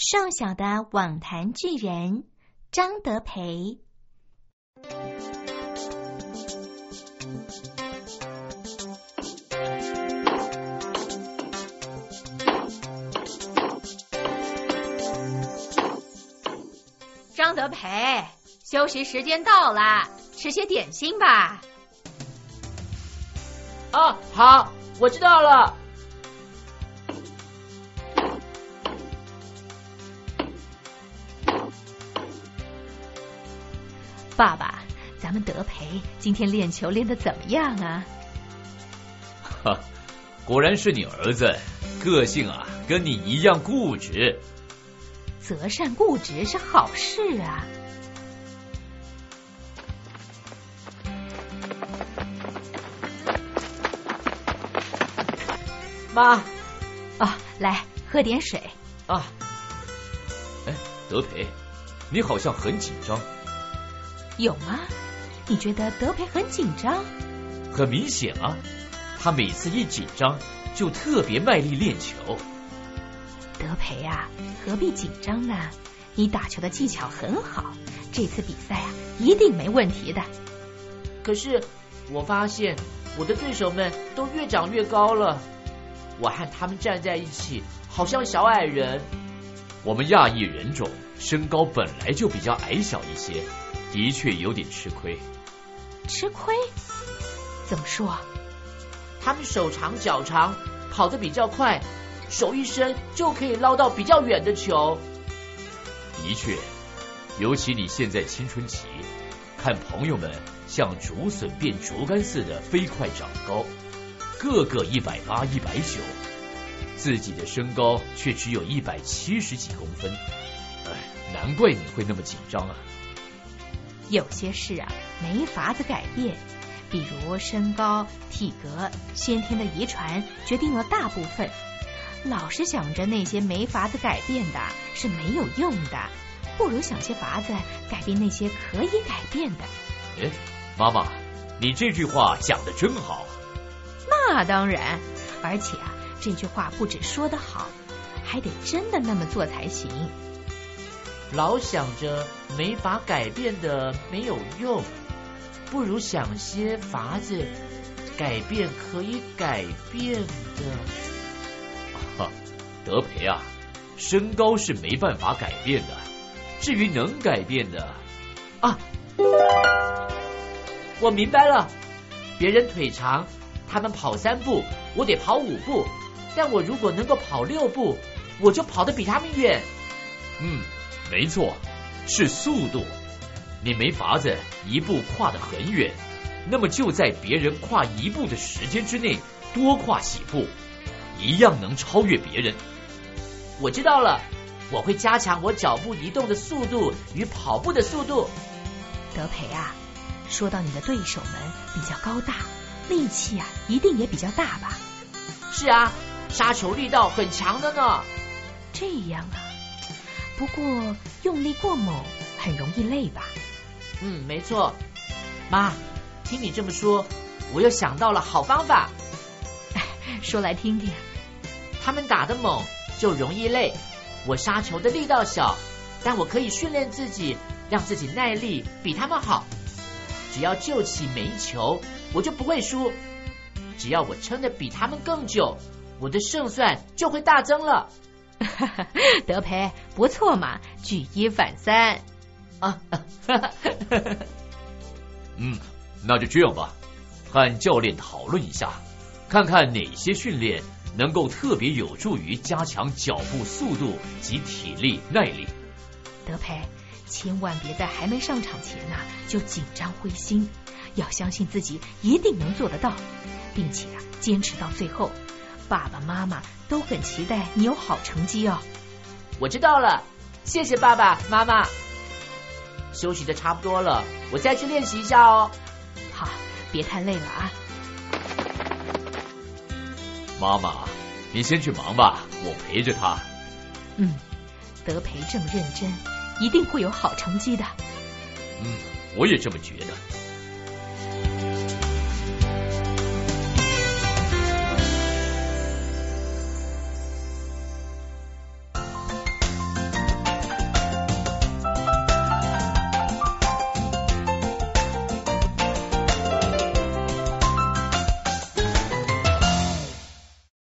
瘦小的网坛巨人张德培。 张德培，休息时间到了，吃些点心吧。 啊，好，我知道了。 爸爸，咱们德培今天练球练得怎么样啊？ 哈，果然是你儿子，个性啊跟你一样固执。 择善固执是好事啊。 妈， 来喝点水啊。 哎，德培，你好像很紧张。 有吗？你觉得德培很紧张？ 很明显啊，他每次一紧张就特别卖力练球。 德培啊，何必紧张呢？你打球的技巧很好，这次比赛啊一定没问题的。 可是我发现我的对手们都越长越高了，我和他们站在一起好像小矮人。 我们亚裔人种身高本来就比较矮小一些，的确有点吃亏。 吃亏？怎么说？ 他们手长脚长，跑得比较快，手一伸就可以捞到比较远的球。 的确，尤其你现在青春期，看朋友们像竹笋变竹竿似的飞快长高，个个180、190，自己的身高却只有170几公分。难怪你会那么紧张啊。 有些事啊没法子改变，比如身高、体格、先天的遗传决定了大部分。老是想着那些没法子改变的是没有用的，不如想些法子改变那些可以改变的。 哎，妈妈，你这句话讲得真好。 那当然，而且啊，这句话不止说得好，还得真的那么做才行。 老想着没法改变的没有用，不如想些法子改变可以改变的。 德培啊，身高是没办法改变的，至于能改变的啊，我明白了。别人腿长，他们跑3步，我得跑5步，但我如果能够跑6步，我就跑得比他们远。 没错，是速度。你没法子一步跨得很远，那么就在别人跨1步的时间之内多跨几步，一样能超越别人。 我知道了，我会加强我脚步移动的速度与跑步的速度。 德培啊，说到你的对手们比较高大，力气啊一定也比较大吧？ 是啊，杀球力道很强的呢。 这样啊，不过用力过猛很容易累吧？ 没错。妈，听你这么说，我又想到了好方法。 说来听听。 他们打得猛就容易累，我杀球的力道小，但我可以训练自己，让自己耐力比他们好。只要救起每一球，我就不会输。只要我撑得比他们更久，我的胜算就会大增了。 德培不错嘛，举一反三啊！ 那就这样吧，和教练讨论一下，看看哪些训练能够特别有助于加强脚步速度及体力耐力。 德培，千万别在还没上场前就紧张灰心，要相信自己一定能做得到，并且坚持到最后。爸爸妈妈都很期待你有好成绩哦。 我知道了，谢谢爸爸妈妈。休息的差不多了，我再去练习一下哦。 好，别太累了啊。 妈妈，你先去忙吧，我陪着他。 德培这么认真，一定会有好成绩的。 我也这么觉得。